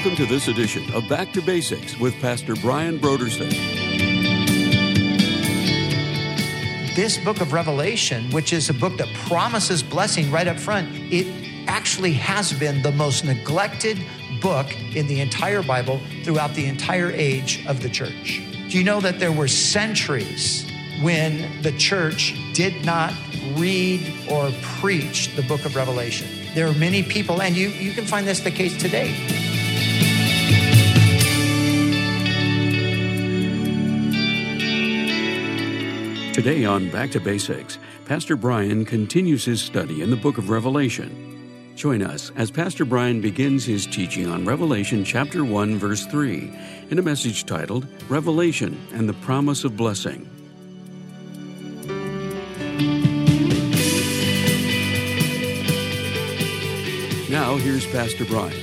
Welcome to this edition of Back to Basics with Pastor Brian Brodersen. This book of Revelation, which is a book that promises blessing right up front, it actually has been the most neglected book in the entire Bible throughout the entire age of the church. Do you know that there were centuries when the church did not read or preach the book of Revelation? There are many people, and you can find this the case today. Today on Back to Basics, Pastor Brian continues his study in the book of Revelation. Join us as Pastor Brian begins his teaching on Revelation chapter 1, verse 3, in a message titled, Revelation and the Promise of Blessing. Now, here's Pastor Brian.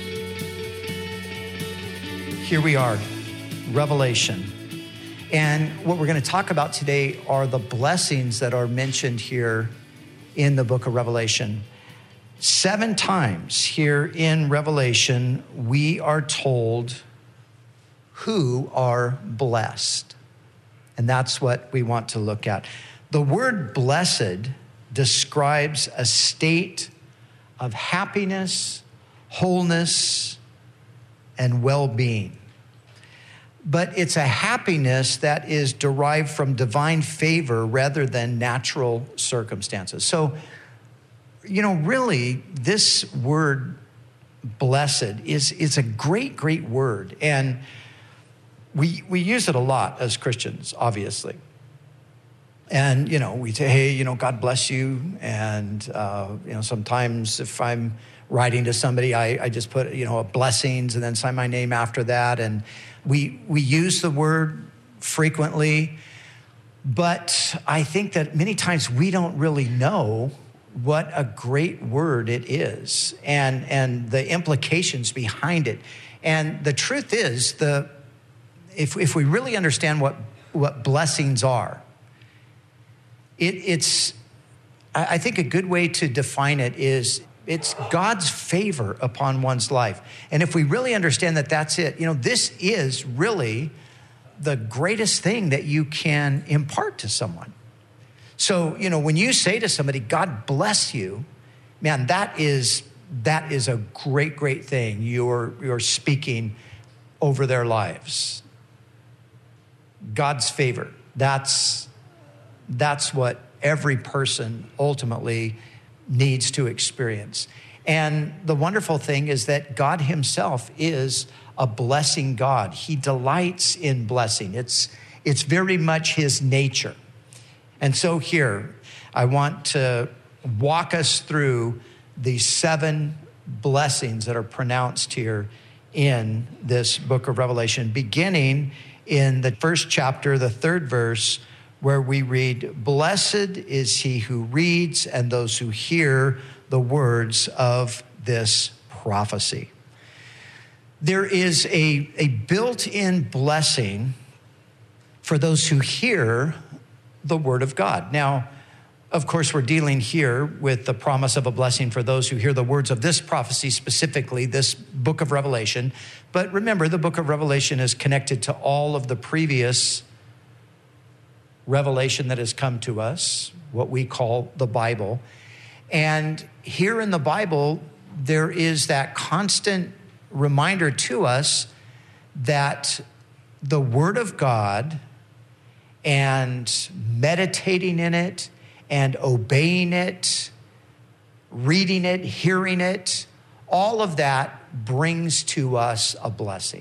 Here we are, Revelation. And what we're going to talk about today are the blessings that are mentioned here in the book of Revelation. 7 times here in Revelation, we are told who are blessed. And that's what we want to look at. The word blessed describes a state of happiness, wholeness, and well-being. But it's a happiness that is derived from divine favor rather than natural circumstances. So, really, this word blessed is a great, great word. And we use it a lot as Christians, obviously. And, we say, hey, God bless you. And, sometimes if I'm writing to somebody, I just put, blessings and then sign my name after that. And we use the word frequently, but I think that many times we don't really know what a great word it is and the implications behind it. And the truth is, if we really understand what blessings are, I think a good way to define it is it's God's favor upon one's life. And if we really understand that that's it, this is really the greatest thing that you can impart to someone. So, when you say to somebody, God bless you, man, that is a great, great thing. You're speaking over their lives. God's favor. That's what every person ultimately needs to experience. And the wonderful thing is that God himself is a blessing God. He delights in blessing. It's very much his nature. And so here, I want to walk us through the 7 blessings that are pronounced here in this book of Revelation, beginning in the first chapter, the 3rd verse, where we read, "Blessed is he who reads and those who hear the words of this prophecy." There is a built-in blessing for those who hear the word of God. Now, of course, we're dealing here with the promise of a blessing for those who hear the words of this prophecy, specifically this book of Revelation. But remember, the book of Revelation is connected to all of the previous revelation that has come to us, what we call the Bible. And here in the Bible, there is that constant reminder to us that the Word of God and meditating in it and obeying it, reading it, hearing it, all of that brings to us a blessing.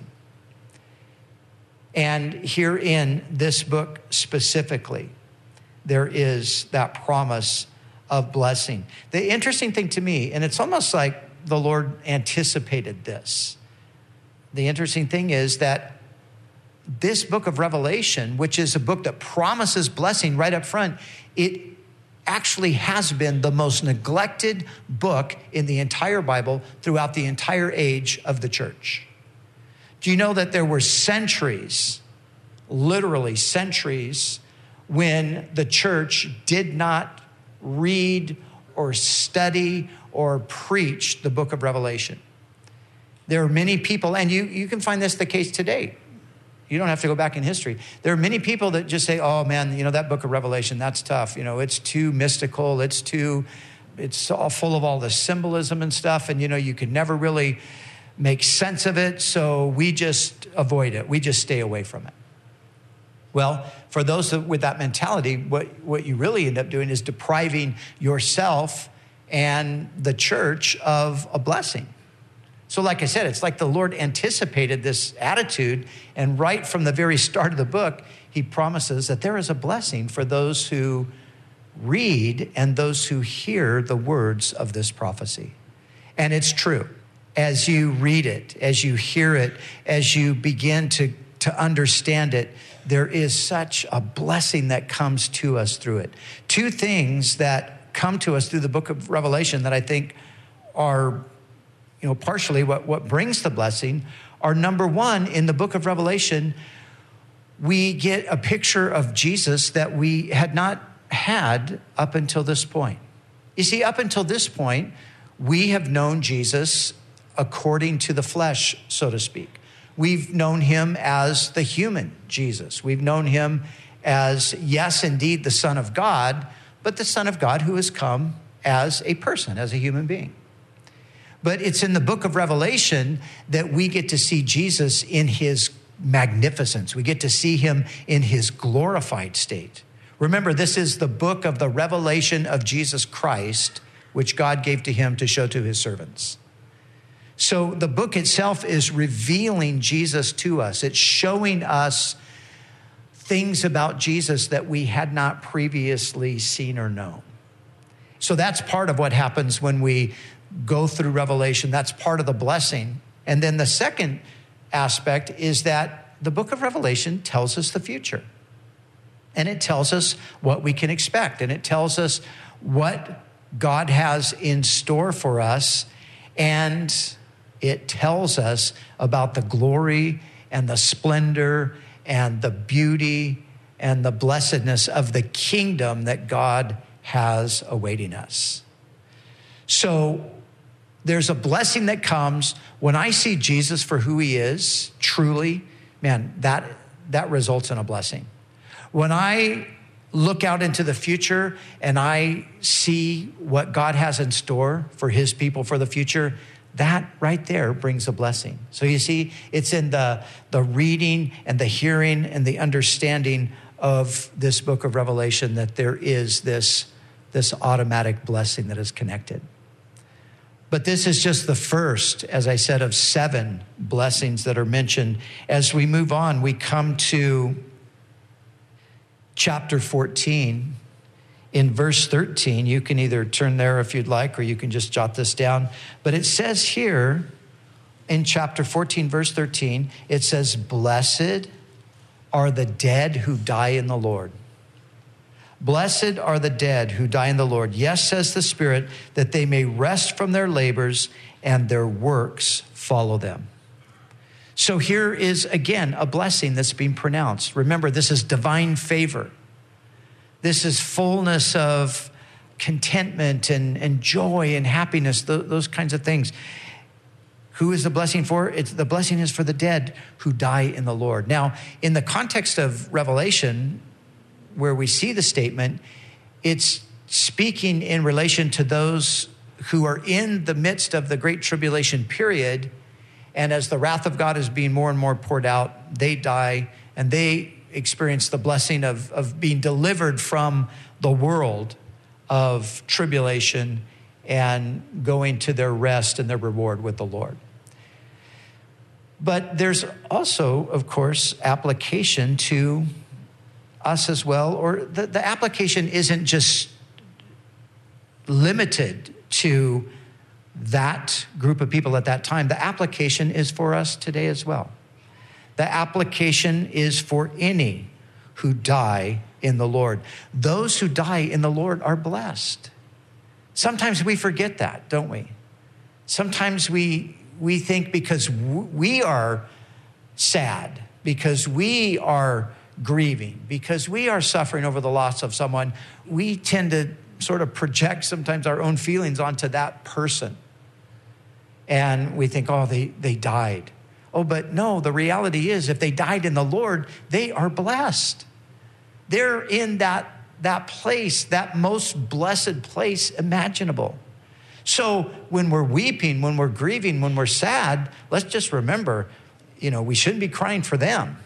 And here in this book specifically, there is that promise of blessing. The interesting thing to me, and it's almost like the Lord anticipated this. The interesting thing is that this book of Revelation, which is a book that promises blessing right up front, it actually has been the most neglected book in the entire Bible throughout the entire age of the church. Do you know that there were centuries, literally centuries, when the church did not read or study or preach the book of Revelation? There are many people, and you can find this the case today. You don't have to go back in history. There are many people that just say, oh man, that book of Revelation, that's tough. It's too mystical. It's all full of all the symbolism and stuff. And, you could never really make sense of it. So we just avoid it. We just stay away from it. Well, for those with that mentality, what you really end up doing is depriving yourself and the church of a blessing. So like I said, it's like the Lord anticipated this attitude, and right from the very start of the book, he promises that there is a blessing for those who read and those who hear the words of this prophecy. And it's true. As you read it, as you hear it, as you begin to understand it, there is such a blessing that comes to us through it. Two things that come to us through the book of Revelation that I think are partially what brings the blessing are, number one, in the book of Revelation, we get a picture of Jesus that we had not had up until this point. You see, up until this point, we have known Jesus according to the flesh, so to speak. We've known him as the human Jesus. We've known him as, yes, indeed, the Son of God, but the Son of God who has come as a person, as a human being. But it's in the book of Revelation that we get to see Jesus in his magnificence. We get to see him in his glorified state. Remember, this is the book of the revelation of Jesus Christ, which God gave to him to show to his servants. So the book itself is revealing Jesus to us. It's showing us things about Jesus that we had not previously seen or known. So that's part of what happens when we go through Revelation. That's part of the blessing. And then the second aspect is that the book of Revelation tells us the future. And it tells us what we can expect. And it tells us what God has in store for us. And it tells us about the glory and the splendor and the beauty and the blessedness of the kingdom that God has awaiting us. So there's a blessing that comes when I see Jesus for who he is, truly, man, that results in a blessing. When I look out into the future and I see what God has in store for his people for the future, that right there brings a blessing. So you see, it's in the reading and the hearing and the understanding of this book of Revelation that there is this automatic blessing that is connected. But this is just the first, as I said, of 7 blessings that are mentioned. As we move on, we come to chapter 14. In verse 13, you can either turn there if you'd like, or you can just jot this down. But it says here in chapter 14, verse 13, it says, "Blessed are the dead who die in the Lord." Blessed are the dead who die in the Lord. Yes, says the Spirit, that they may rest from their labors and their works follow them. So here is, again, a blessing that's being pronounced. Remember, this is divine favor. This is fullness of contentment and joy and happiness, those kinds of things. Who is the blessing for? The blessing is for the dead who die in the Lord. Now, in the context of Revelation, where we see the statement, it's speaking in relation to those who are in the midst of the Great Tribulation period. And as the wrath of God is being more and more poured out, they die and they experience the blessing of being delivered from the world of tribulation and going to their rest and their reward with the Lord. But there's also, of course, application to us as well, or the application isn't just limited to that group of people at that time. The application is for us today as well. The application is for any who die in the Lord. Those who die in the Lord are blessed. Sometimes we forget that, don't we? Sometimes we think because we are sad, because we are grieving, because we are suffering over the loss of someone, we tend to sort of project sometimes our own feelings onto that person. And we think, oh, they died. Oh, but no, the reality is if they died in the Lord, they are blessed. They're in that place, that most blessed place imaginable. So when we're weeping, when we're grieving, when we're sad, let's just remember, we shouldn't be crying for them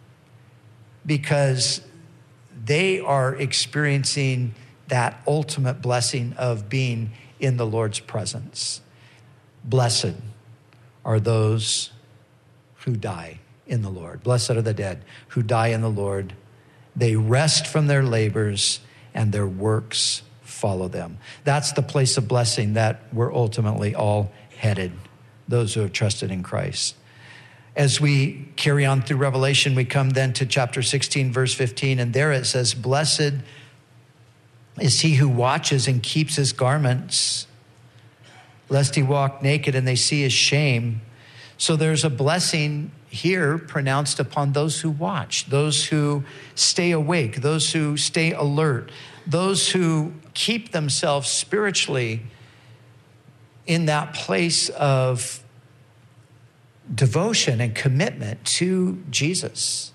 because they are experiencing that ultimate blessing of being in the Lord's presence. Blessed are those who die in the Lord. Blessed are the dead who die in the Lord. They rest from their labors and their works follow them. That's the place of blessing that we're ultimately all headed, those who have trusted in Christ. As we carry on through Revelation, we come then to chapter 16, verse 15, and there it says, blessed is he who watches and keeps his garments, lest he walk naked and they see his shame. So there's a blessing here pronounced upon those who watch, those who stay awake, those who stay alert, those who keep themselves spiritually in that place of devotion and commitment to Jesus.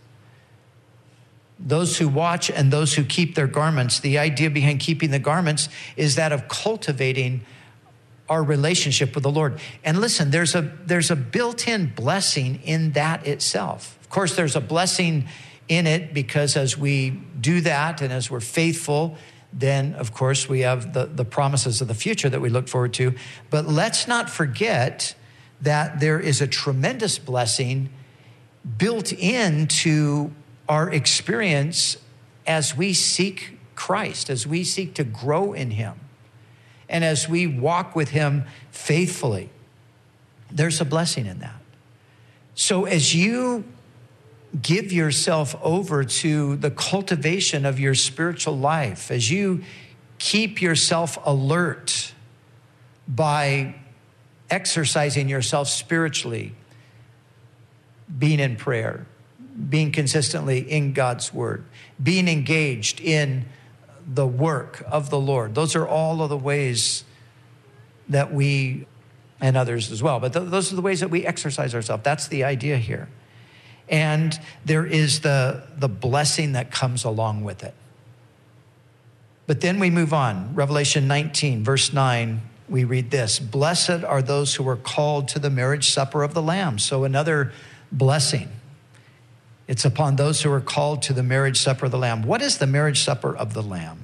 Those who watch and those who keep their garments. The idea behind keeping the garments is that of cultivating our relationship with the Lord. And listen, there's a built-in blessing in that itself. Of course, there's a blessing in it because as we do that and as we're faithful, then of course we have the promises of the future that we look forward to. But let's not forget that there is a tremendous blessing built into our experience as we seek Christ, as we seek to grow in him. And as we walk with him faithfully, there's a blessing in that. So as you give yourself over to the cultivation of your spiritual life, as you keep yourself alert by exercising yourself spiritually, being in prayer, being consistently in God's word, being engaged in the work of the Lord. Those are all of the ways that we, and others as well, but those are the ways that we exercise ourselves. That's the idea here. And there is the blessing that comes along with it. But then we move on. Revelation 19, verse 9, we read this: blessed are those who are called to the marriage supper of the Lamb. So another blessing. It's upon those who are called to the marriage supper of the Lamb. What is the marriage supper of the Lamb?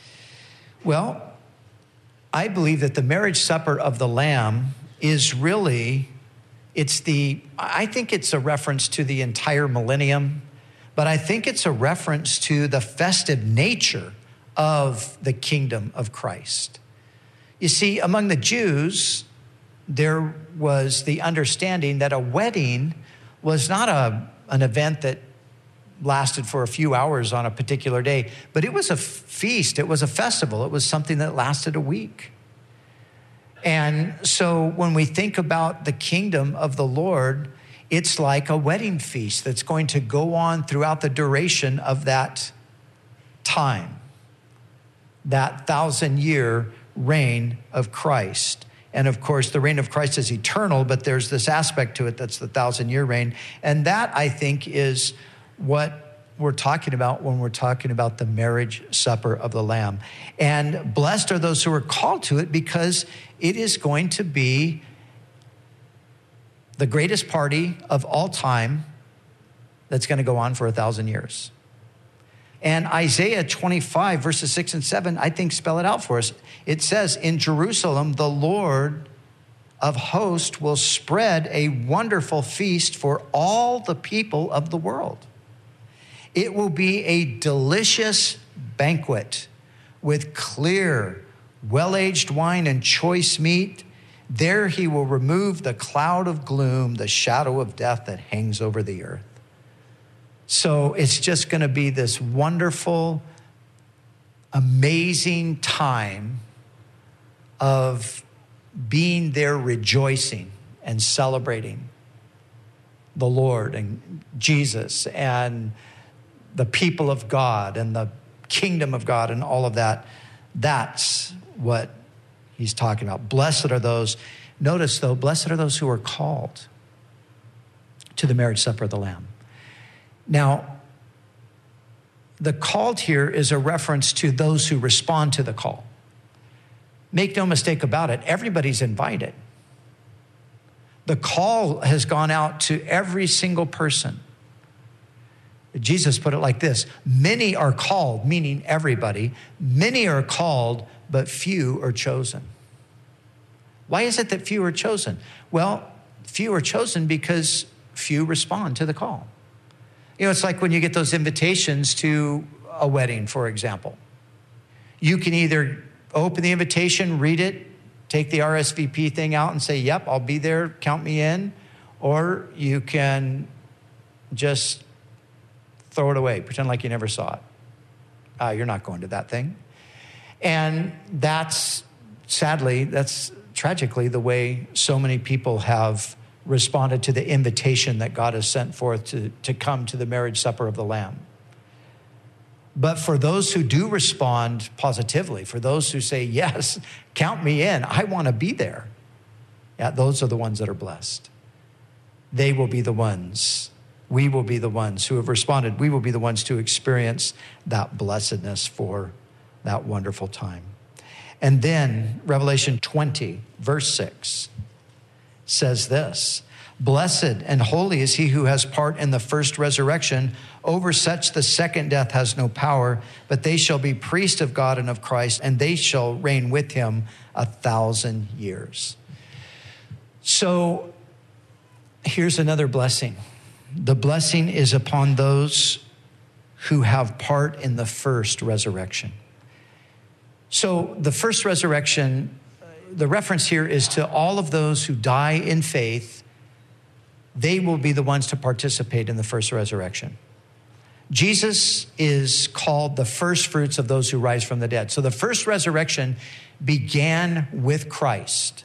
Well, I believe that the marriage supper of the Lamb is really, I think it's a reference to the entire millennium, but I think it's a reference to the festive nature of the kingdom of Christ. You see, among the Jews, there was the understanding that a wedding was not an event that lasted for a few hours on a particular day, but it was a feast, it was a festival, it was something that lasted a week. And so when we think about the kingdom of the Lord, it's like a wedding feast that's going to go on throughout the duration of that time, that 1,000-year reign of Christ. And of course, the reign of Christ is eternal, but there's this aspect to it that's the 1,000-year reign. And that, I think, is what we're talking about when we're talking about the marriage supper of the Lamb. And blessed are those who are called to it, because it is going to be the greatest party of all time that's going to go on for 1,000 years. And Isaiah 25, verses 6 and 7, I think spell it out for us. It says, in Jerusalem, the Lord of hosts will spread a wonderful feast for all the people of the world. It will be a delicious banquet with clear, well-aged wine and choice meat. There he will remove the cloud of gloom, the shadow of death that hangs over the earth. So it's just going to be this wonderful, amazing time of being there rejoicing and celebrating the Lord and Jesus and the people of God and the kingdom of God and all of that. That's what he's talking about. Blessed are those. Notice, though, blessed are those who are called to the marriage supper of the Lamb. Now, the called here is a reference to those who respond to the call. Make no mistake about it, everybody's invited. The call has gone out to every single person. Jesus put it like this: many are called, meaning everybody. Many are called, but few are chosen. Why is it that few are chosen? Well, few are chosen because few respond to the call. You know, it's like when you get those invitations to a wedding, for example. You can either open the invitation, read it, take the RSVP thing out and say, yep, I'll be there, count me in. Or you can just throw it away, pretend like you never saw it. You're not going to that thing. And that's tragically the way so many people have responded to the invitation that God has sent forth to come to the marriage supper of the Lamb. But for those who do respond positively, for those who say, yes, count me in, I want to be there, yeah, those are the ones that are blessed. They will be the ones, we will be the ones who have responded. We will be the ones to experience that blessedness for that wonderful time. And then Revelation 20, verse 6 says this: blessed and holy is he who has part in the first resurrection. Over such the second death has no power, but they shall be priests of God and of Christ, and they shall reign with him 1,000 years. So here's another blessing. The blessing is upon those who have part in the first resurrection. So the first resurrection, the reference here is to all of those who die in faith. They will be the ones to participate in the first resurrection. Jesus is called the first fruits of those who rise from the dead. So the first resurrection began with Christ.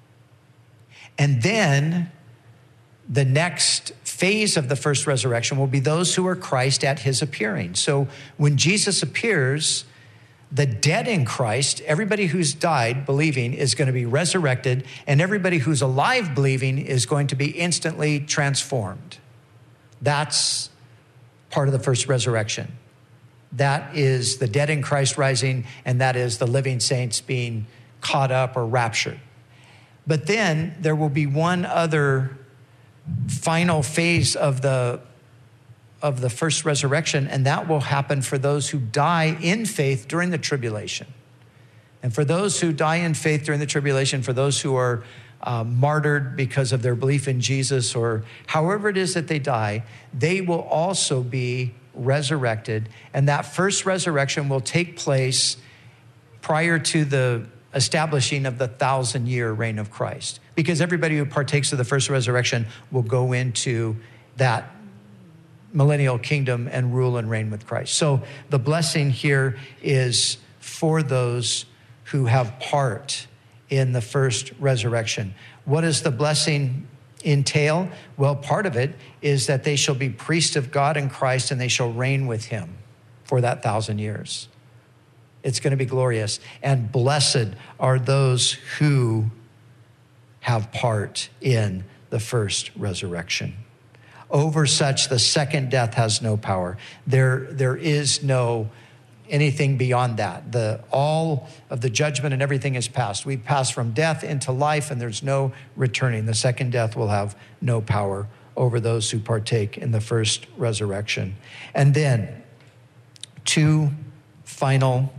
And then the next phase of the first resurrection will be those who are Christ at his appearing. So when Jesus appears, the dead in Christ, everybody who's died believing, is going to be resurrected, and everybody who's alive believing is going to be instantly transformed. That's part of the first resurrection. That is the dead in Christ rising, and that is the living saints being caught up or raptured. But then there will be one other final phase of the first resurrection, and that will happen for those who die in faith during the tribulation. And for those who die in faith during the tribulation, for those who are martyred because of their belief in Jesus, or however it is that they die, they will also be resurrected. And that first resurrection will take place prior to the establishing of the 1,000-year reign of Christ. Because everybody who partakes of the first resurrection will go into that millennial kingdom and rule and reign with Christ. So the blessing here is for those who have part in the first resurrection. What does the blessing entail? Well, part of it is that they shall be priests of God in Christ, and they shall reign with him for that 1,000 years. It's going to be glorious. And blessed are those who have part in the first resurrection. Over such, the second death has no power. There is no anything beyond that. All of the judgment and everything is past. We've passed from death into life, and there's no returning. The second death will have no power over those who partake in the first resurrection. And then, two final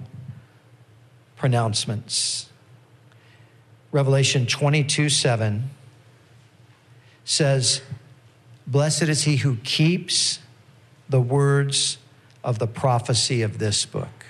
pronouncements. Revelation 22:7 says, blessed is he who keeps the words of the prophecy of this book.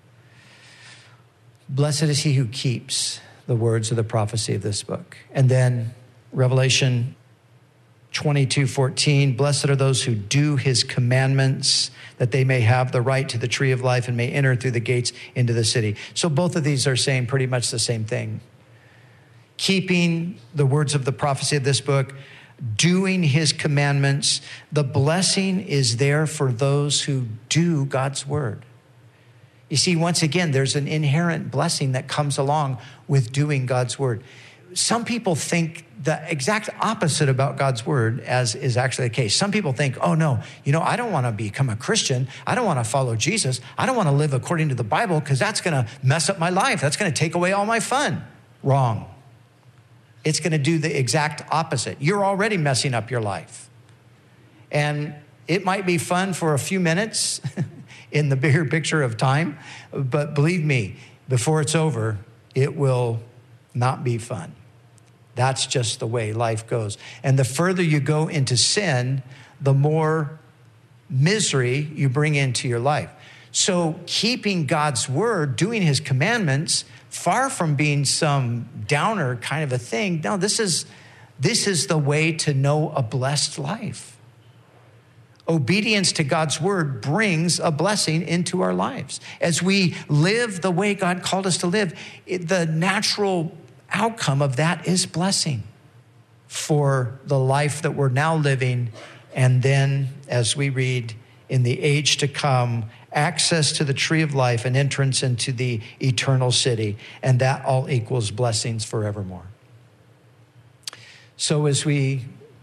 Blessed is he who keeps the words of the prophecy of this book. And then Revelation 22:14, blessed are those who do his commandments, that they may have the right to the tree of life and may enter through the gates into the city. So both of these are saying pretty much the same thing. Keeping the words of the prophecy of this book, doing his commandments. The blessing is there for those who do God's word. You see, once again, there's an inherent blessing that comes along with doing God's word. some people think the exact opposite about God's word, as is actually the case. Some people think, oh no, I don't want to become a Christian. I don't want to follow Jesus. I don't want to live according to the Bible because that's going to mess up my life. That's going to take away all my fun. Wrong. It's going to do the exact opposite. You're already messing up your life. And it might be fun for a few minutes in the bigger picture of time, but believe me, before it's over, it will not be fun. That's just the way life goes. And the further you go into sin, the more misery you bring into your life. So keeping God's word, doing his commandments, far from being some downer kind of a thing. No, this is the way to know a blessed life. Obedience to God's word brings a blessing into our lives. As we live the way God called us to live, the natural outcome of that is blessing for the life that we're now living. And then, as we read, in the age to come, access to the tree of life and entrance into the eternal city. And that all equals blessings forevermore. So as we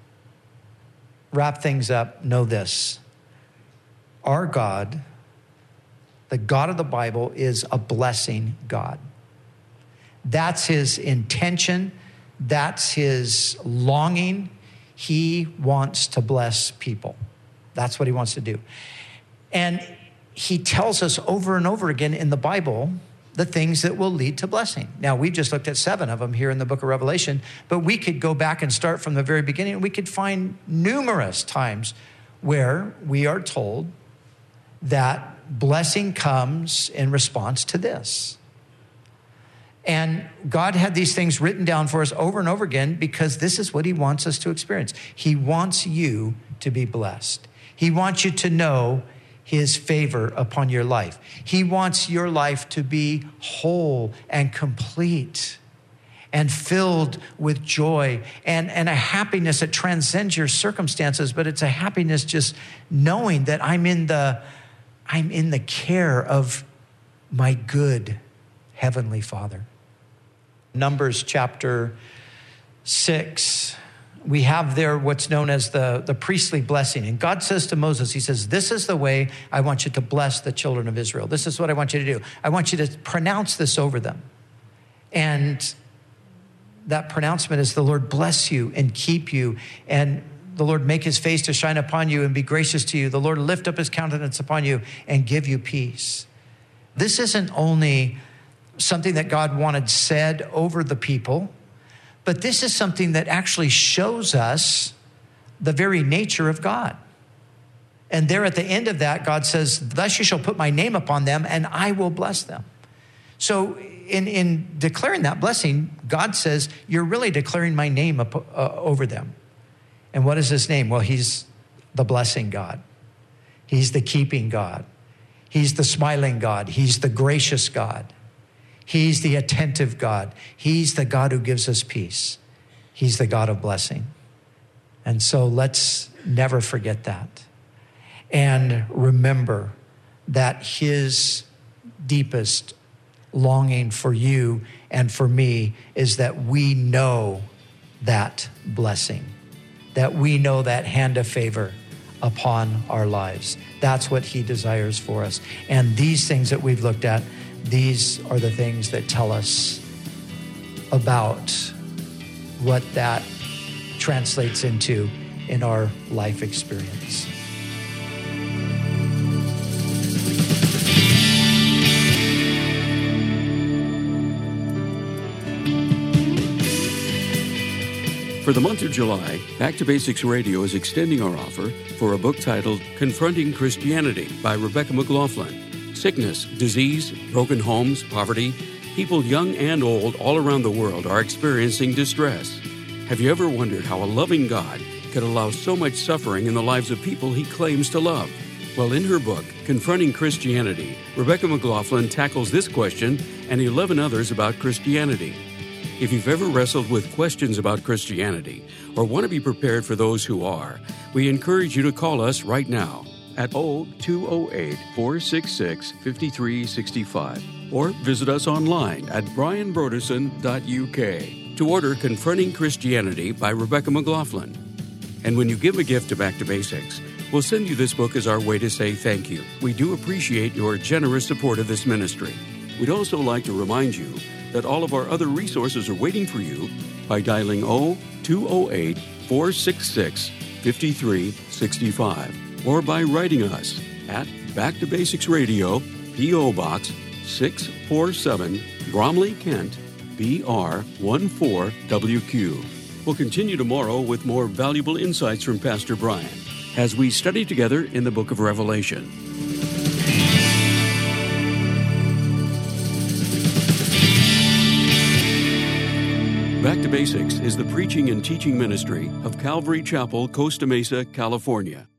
wrap things up, know this. Our God, the God of the Bible, is a blessing God. That's his intention. That's his longing. He wants to bless people. That's what he wants to do. And he tells us over and over again in the Bible the things that will lead to blessing. Now, we've just looked at 7 of them here in the book of Revelation, but we could go back and start from the very beginning, and we could find numerous times where we are told that blessing comes in response to this. And God had these things written down for us over and over again because this is what he wants us to experience. He wants you to be blessed. He wants you to know his favor upon your life. He wants your life to be whole and complete and filled with joy and a happiness that transcends your circumstances, but it's a happiness just knowing that I'm in the care of my good Heavenly Father. Numbers chapter 6, we have there what's known as the priestly blessing. And God says to Moses, he says, this is the way I want you to bless the children of Israel. This is what I want you to do. I want you to pronounce this over them. And that pronouncement is the Lord bless you and keep you, and the Lord make his face to shine upon you and be gracious to you. The Lord lift up his countenance upon you and give you peace. This isn't only something that God wanted said over the people, but this is something that actually shows us the very nature of God. And there at the end of that, God says, thus you shall put my name upon them and I will bless them. So in declaring that blessing, God says, you're really declaring my name over them. And what is his name? Well, he's the blessing God. He's the keeping God. He's the smiling God. He's the gracious God. He's the attentive God. He's the God who gives us peace. He's the God of blessing. And so let's never forget that. And remember that his deepest longing for you and for me is that we know that blessing, that we know that hand of favor upon our lives. That's what he desires for us. And these things that we've looked at, these are the things that tell us about what that translates into in our life experience. For the month of July, Back to Basics Radio is extending our offer for a book titled Confronting Christianity by Rebecca McLaughlin. Sickness, disease, broken homes, poverty, people young and old all around the world are experiencing distress. Have you ever wondered how a loving God could allow so much suffering in the lives of people he claims to love? Well, in her book, Confronting Christianity, Rebecca McLaughlin tackles this question and 11 others about Christianity. If you've ever wrestled with questions about Christianity or want to be prepared for those who are, we encourage you to call us right now at 0208-466-5365 or visit us online at brianbroderson.uk. to order Confronting Christianity by Rebecca McLaughlin. And when you give a gift to Back to Basics, we'll send you this book as our way to say thank you. We do appreciate your generous support of this ministry. We'd also like to remind you that all of our other resources are waiting for you by dialing 0208-466-5365 or by writing us at Back to Basics Radio, P.O. Box 647, Bromley, Kent, BR 14WQ. We'll continue tomorrow with more valuable insights from Pastor Brian as we study together in the book of Revelation. Back to Basics is the preaching and teaching ministry of Calvary Chapel, Costa Mesa, California.